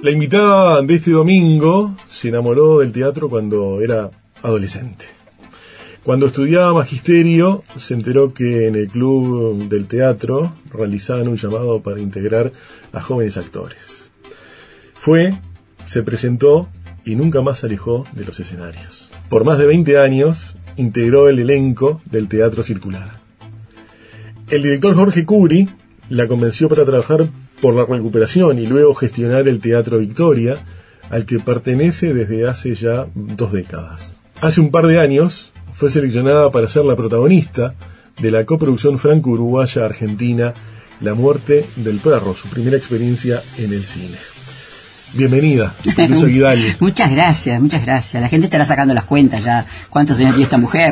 La invitada de este domingo se enamoró del teatro cuando era adolescente. Cuando estudiaba magisterio, se enteró que en el club del teatro realizaban un llamado para integrar a jóvenes actores. Fue, se presentó y nunca más se alejó de los escenarios. Por más de 20 años, integró el elenco del Teatro Circular. El director Jorge Curi la convenció para trabajar por la recuperación y luego gestionar el Teatro Victoria, al que pertenece desde hace ya 2 décadas. Hace un par de años fue seleccionada para ser la protagonista de la coproducción franco-uruguaya-argentina La muerte del perro, su primera experiencia en el cine. Bienvenida, Pelusa Guidali. Muchas gracias, muchas gracias. La gente estará sacando las cuentas ya. ¿Cuántos años tiene esta mujer?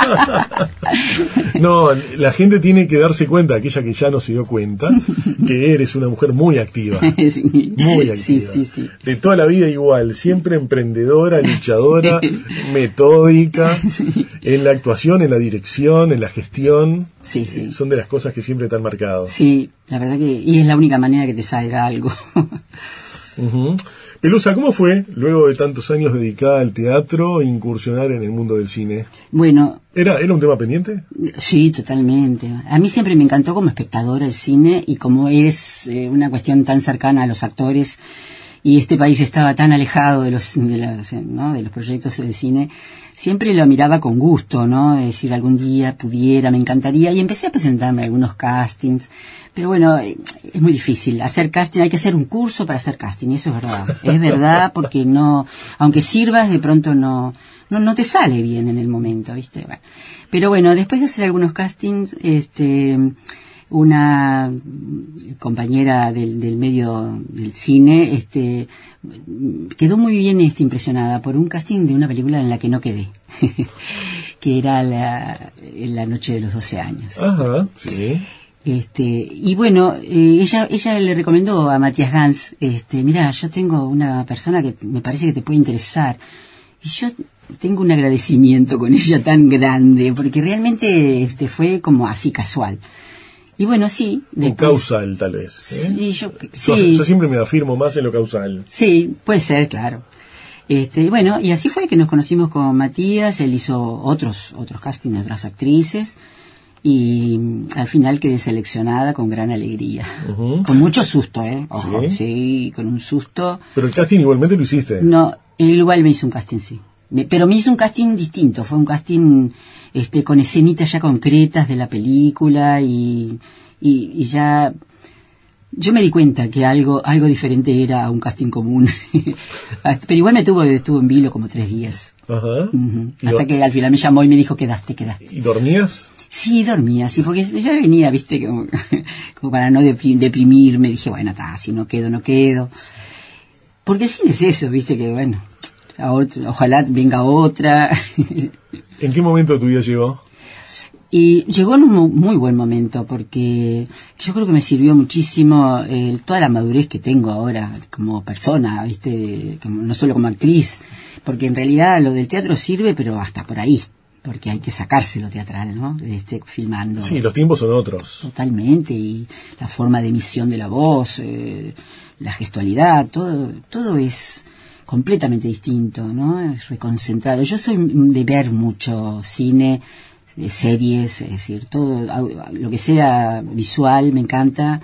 No, la gente tiene que darse cuenta, aquella que ya no se dio cuenta, que eres una mujer muy activa. Sí. Muy activa. Sí. De toda la vida igual, siempre emprendedora, luchadora, metódica, sí. En la actuación, en la dirección, en la gestión. Sí. Son de las cosas que siempre te han marcado. Sí, la verdad que... Y es la única manera que te salga algo. Uh-huh. Pelusa, ¿cómo fue, luego de tantos años dedicada al teatro, incursionar en el mundo del cine? Bueno... ¿Era un tema pendiente? Sí, totalmente. A mí siempre me encantó como espectadora el cine, y como es una cuestión tan cercana a los actores, y este país estaba tan alejado de los proyectos de cine, siempre lo miraba con gusto, ¿no? Es decir, algún día pudiera, me encantaría, y empecé a presentarme a algunos castings. Pero bueno, es muy difícil hacer casting, hay que hacer un curso para hacer casting, y eso es verdad, porque no, aunque sirvas, de pronto no te sale bien en el momento, ¿viste? Bueno, pero bueno, después de hacer algunos castings, una compañera del medio del cine, quedó muy bien impresionada por un casting de una película en la que no quedé, que era la noche de los 12 años. Ajá, sí. Y bueno, ella le recomendó a Matías Gans, mira, yo tengo una persona que me parece que te puede interesar, y yo tengo un agradecimiento con ella tan grande, porque realmente fue como así casual. Y bueno, sí. Después, causal, tal vez. Sí, yo siempre me afirmo más en lo causal. Sí, puede ser, claro. Bueno, y así fue que nos conocimos con Matías. Él hizo otros castings de otras actrices, y al final quedé seleccionada con gran alegría. Uh-huh. Con mucho susto, Ojo, sí, con un susto. Pero el casting igualmente lo hiciste. No, él igual me hizo un casting, sí. Pero me hizo un casting distinto, fue un casting con escenitas ya concretas de la película, y ya yo me di cuenta que algo diferente era a un casting común. Pero igual estuvo en vilo como 3 días. Ajá. Uh-huh. Hasta que al final me llamó y me dijo, quedaste. ¿Y dormías? Sí, dormía, sí, porque ya venía, viste, como para no deprimirme. Dije, bueno, si no quedo. Porque sí es eso, viste, que bueno, ojalá venga otra. ¿En qué momento tu vida llegó? Y llegó en un muy buen momento, porque yo creo que me sirvió muchísimo toda la madurez que tengo ahora como persona, viste, no solo como actriz, porque en realidad lo del teatro sirve, pero hasta por ahí. Porque hay que sacárselo teatral, ¿no? Filmando. Sí, los tiempos son otros. Totalmente, y la forma de emisión de la voz, la gestualidad, todo es completamente distinto, ¿no? Es reconcentrado. Yo soy de ver mucho cine, series, es decir, todo lo que sea visual me encanta,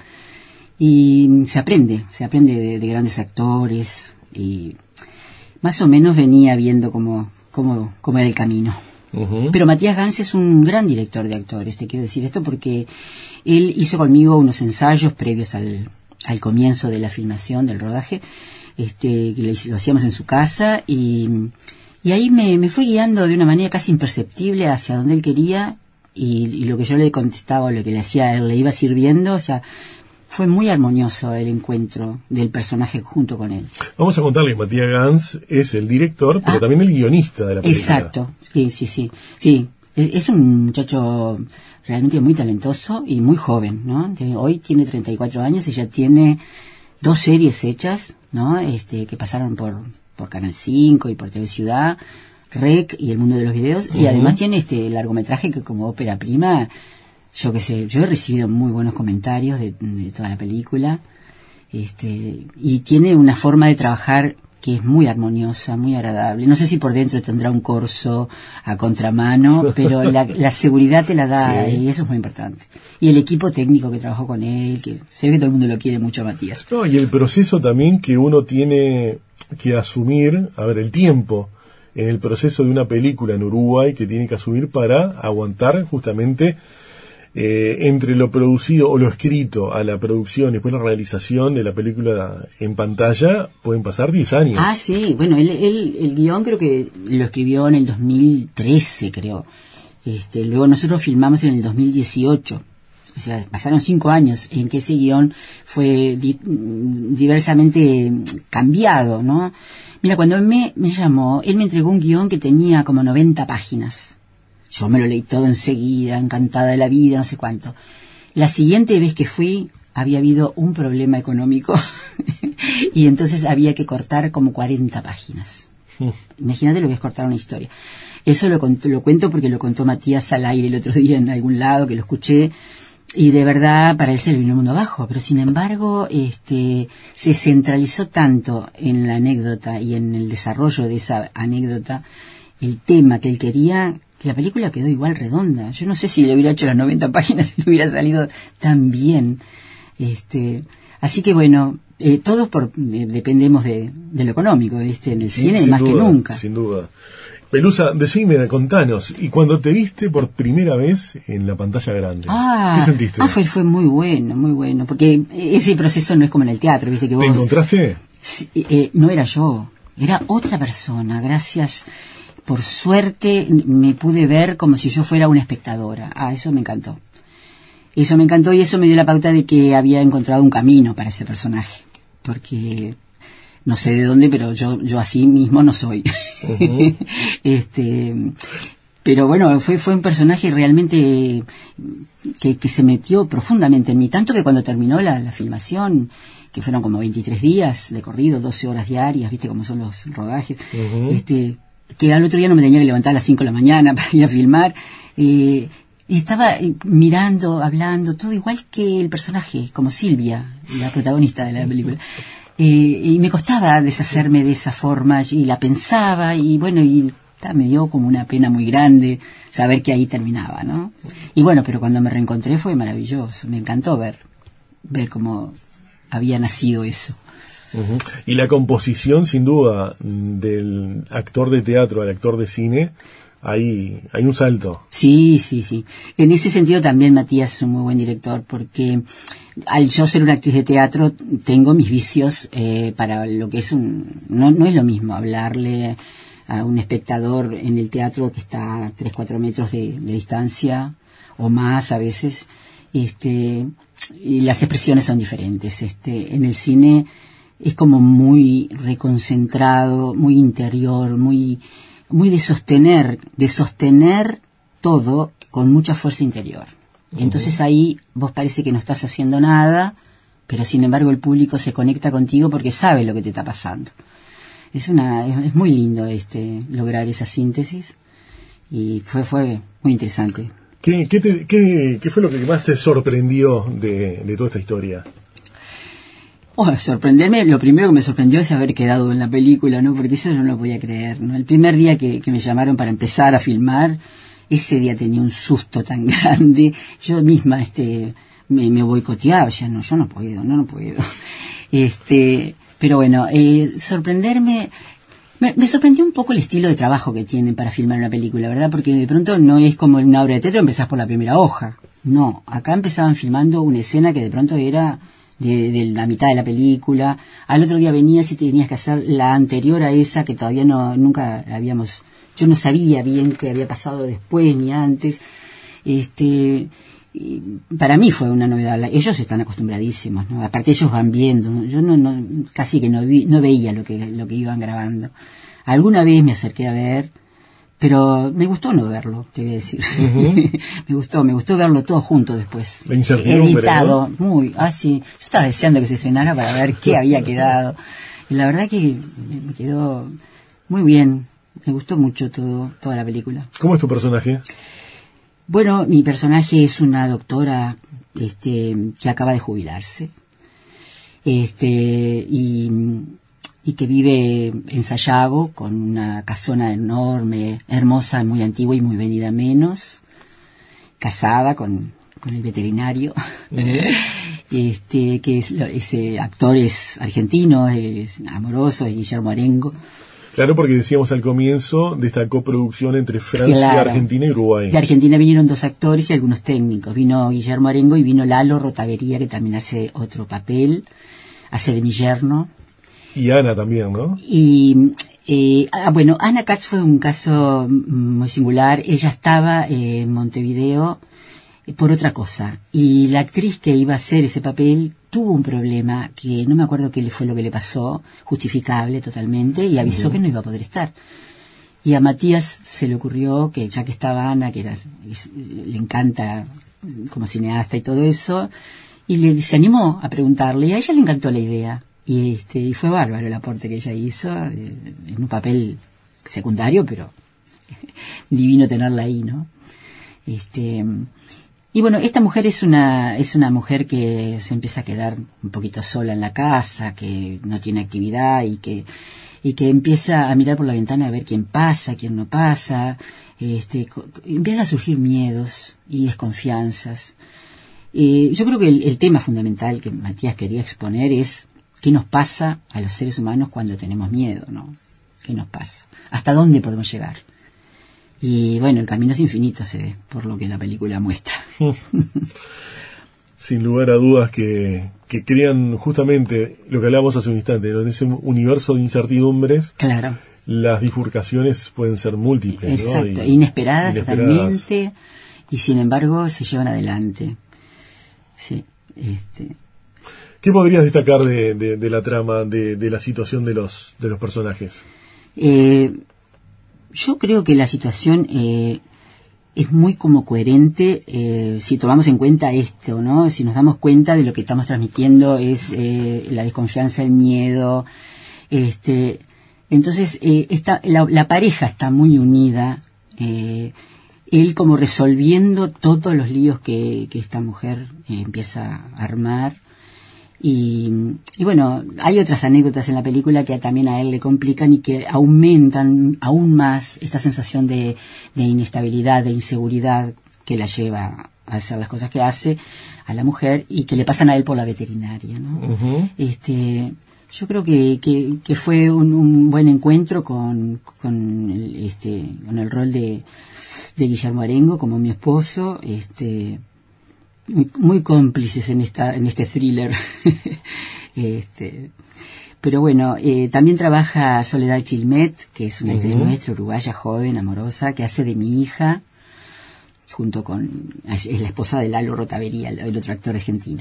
y se aprende de grandes actores, y más o menos venía viendo cómo era el camino. Uh-huh. Pero Matías Gans es un gran director de actores, te quiero decir esto porque él hizo conmigo unos ensayos previos al comienzo de la filmación, del rodaje, que lo hacíamos en su casa, y ahí me fue guiando de una manera casi imperceptible hacia donde él quería, y lo que yo le contestaba o lo que le hacía a él le iba sirviendo, o sea, fue muy armonioso el encuentro del personaje junto con él. Vamos a contarle que Matías Gans es el director, pero también el guionista de la película. Exacto, sí. Es un muchacho realmente muy talentoso y muy joven, ¿no? Hoy tiene 34 años y ya tiene 2 series hechas, ¿no? Que pasaron por Canal 5 y por TV Ciudad, Rec y El Mundo de los Videos, uh-huh. Y además tiene largometraje que como ópera prima, yo qué sé, yo he recibido muy buenos comentarios de toda la película, Y tiene una forma de trabajar que es muy armoniosa, muy agradable. No sé si por dentro tendrá un corso a contramano, pero la seguridad te la da, sí. Y eso es muy importante. Y el equipo técnico que trabajó con él, que se ve que todo el mundo lo quiere mucho a Matías. No, y el proceso también que uno tiene que asumir, a ver, el tiempo en el proceso de una película en Uruguay que tiene que asumir para aguantar justamente entre lo producido o lo escrito a la producción y después la realización de la película en pantalla, pueden pasar 10 años. Ah, sí, bueno, el guión creo que lo escribió en el 2013, creo. Luego nosotros filmamos en el 2018. O sea, pasaron 5 años en que ese guión fue diversamente cambiado, ¿no? Mira, cuando me llamó, él me entregó un guión que tenía como 90 páginas. Yo me lo leí todo enseguida, encantada de la vida, no sé cuánto. La siguiente vez que fui, había habido un problema económico y entonces había que cortar como 40 páginas. Imagínate lo que es cortar una historia. Eso lo cuento porque lo contó Matías al aire el otro día en algún lado, que lo escuché, y de verdad para él se le vino el mundo abajo. Pero sin embargo, se centralizó tanto en la anécdota y en el desarrollo de esa anécdota, el tema que él quería, que la película quedó igual redonda. Yo no sé si le hubiera hecho las 90 páginas y le hubiera salido tan bien. Así que bueno, todos dependemos de lo económico, en el cine sin más duda, que nunca. Sin duda. Pelusa, decime, contanos, y cuando te viste por primera vez en la pantalla grande, ¿qué sentiste? Fue muy bueno, porque ese proceso no es como en el teatro, ¿viste? Que vos, ¿te encontraste? No era yo, era otra persona, gracias. Por suerte me pude ver como si yo fuera una espectadora. Eso me encantó. Eso me encantó y eso me dio la pauta de que había encontrado un camino para ese personaje. Porque no sé de dónde, pero yo así mismo no soy. Uh-huh. Pero bueno, fue un personaje realmente que se metió profundamente en mí. Tanto que cuando terminó la filmación, que fueron como 23 días de corrido, 12 horas diarias, ¿viste cómo son los rodajes? Uh-huh. Que al otro día no me tenía que levantar a las 5 de la mañana para ir a filmar, estaba mirando, hablando, todo igual que el personaje, como Silvia, la protagonista de la película, y me costaba deshacerme de esa forma, y la pensaba, y bueno, me dio como una pena muy grande saber que ahí terminaba, ¿no? Y bueno, pero cuando me reencontré fue maravilloso, me encantó ver cómo había nacido eso. Uh-huh. Y la composición, sin duda, del actor de teatro al actor de cine, hay un salto. Sí. En ese sentido también Matías es un muy buen director, porque al yo ser una actriz de teatro tengo mis vicios para lo que es no es lo mismo hablarle a un espectador en el teatro que está a 3-4 metros de distancia o más a veces, y las expresiones son diferentes. En el cine es como muy reconcentrado, muy interior, muy de sostener todo con mucha fuerza interior. Uh-huh. Entonces ahí vos parece que no estás haciendo nada, pero sin embargo el público se conecta contigo porque sabe lo que te está pasando. Es muy lindo lograr esa síntesis y fue muy interesante. ¿Qué fue lo que más te sorprendió de toda esta historia? Sorprenderme, lo primero que me sorprendió es haber quedado en la película, ¿no? Porque eso yo no lo podía creer, ¿no? El primer día que me llamaron para empezar a filmar, ese día tenía un susto tan grande, yo misma me boicoteaba, ya no, yo no puedo. Pero bueno, sorprenderme, me sorprendió un poco el estilo de trabajo que tienen para filmar una película, ¿verdad? Porque de pronto no es como en una obra de teatro, empezás por la primera hoja. No, acá empezaban filmando una escena que de pronto era de la mitad de la película. Al otro día venías y tenías que hacer la anterior a esa que todavía nunca habíamos, yo no sabía bien qué había pasado después ni antes. Y para mí fue una novedad. Ellos están acostumbradísimos, ¿no? Aparte ellos van viendo, ¿no? Yo casi que no veía lo que iban grabando. Alguna vez me acerqué a ver, pero me gustó no verlo, te voy a decir. Uh-huh. me gustó verlo todo junto después. Editado, ¿no? Sí. Yo estaba deseando que se estrenara para ver qué había quedado. Y la verdad que me quedó muy bien. Me gustó mucho toda la película. ¿Cómo es tu personaje? Bueno, mi personaje es una doctora que acaba de jubilarse. y que vive en Sayago con una casona enorme, hermosa, muy antigua y muy venida menos, casada con el veterinario, que ese actor es argentino, es amoroso, es Guillermo Arengo. Claro, porque decíamos al comienzo de esta coproducción entre Francia, Argentina y Uruguay. De Argentina vinieron 2 actores y algunos técnicos. Vino Guillermo Arengo y vino Lalo Rotavería, que también hace otro papel, hace de mi yerno. Y Ana también, ¿no? Bueno, Ana Katz fue un caso muy singular. Ella estaba en Montevideo por otra cosa. Y la actriz que iba a hacer ese papel tuvo un problema que no me acuerdo qué fue lo que le pasó, justificable totalmente, y avisó que no iba a poder estar. Y a Matías se le ocurrió que ya que estaba Ana, que le encanta como cineasta y todo eso, y se animó a preguntarle, y a ella le encantó la idea. Y fue bárbaro el aporte que ella hizo, en un papel secundario, pero divino tenerla ahí, ¿no? Y bueno, esta mujer es una mujer que se empieza a quedar un poquito sola en la casa, que no tiene actividad y que empieza a mirar por la ventana a ver quién pasa, quién no pasa. Empiezan a surgir miedos y desconfianzas. Yo creo que el tema fundamental que Matías quería exponer es qué nos pasa a los seres humanos cuando tenemos miedo, ¿no? ¿Qué nos pasa? ¿Hasta dónde podemos llegar? Y bueno, el camino es infinito, se ve, por lo que la película muestra. Sin lugar a dudas que crean justamente lo que hablábamos hace un instante, ¿no? En ese universo de incertidumbres, claro, las bifurcaciones pueden ser múltiples, ¿no? Exacto, inesperadas totalmente, y sin embargo se llevan adelante. Sí, ¿Qué podrías destacar de la trama, de la situación de los personajes? Yo creo que la situación es muy como coherente si tomamos en cuenta esto, ¿no? Si nos damos cuenta de lo que estamos transmitiendo es la desconfianza, el miedo. Entonces, la pareja está muy unida. Él como resolviendo todos los líos que esta mujer empieza a armar. Y bueno, hay otras anécdotas en la película que también a él le complican y que aumentan aún más esta sensación de inestabilidad, de inseguridad que la lleva a hacer las cosas que hace a la mujer y que le pasan a él por la veterinaria, ¿no? Uh-huh. Yo creo que fue un buen encuentro con el rol de Guillermo Arengo como mi esposo, muy cómplices en este thriller. Pero bueno, también trabaja Soledad Chilmet, que es una actriz nuestra, uruguaya, joven, amorosa, que hace de mi hija, es la esposa de Lalo Rotavería, el otro actor argentino.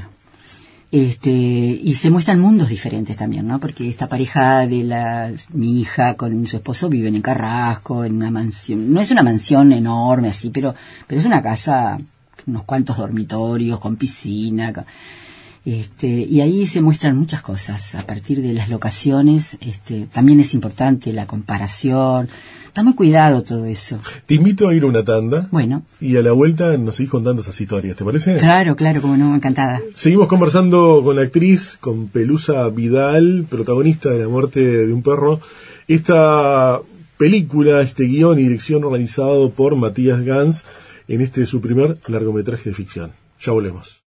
Y se muestran mundos diferentes también, ¿no? Porque esta pareja de mi hija con su esposo viven en Carrasco, en una mansión. No es una mansión enorme así, pero es una casa, unos cuantos dormitorios, con piscina. Y ahí se muestran muchas cosas. A partir de las locaciones, también es importante la comparación. Está muy cuidado todo eso. Te invito a ir a una tanda. Bueno. Y a la vuelta nos seguís contando esas historias, ¿te parece? Claro, como no, encantada. Seguimos conversando con la actriz, con Pelusa Vidal, protagonista de La muerte de un perro. Esta película, guión y dirección realizado por Matías Gans, en su primer largometraje de ficción. Ya volvemos.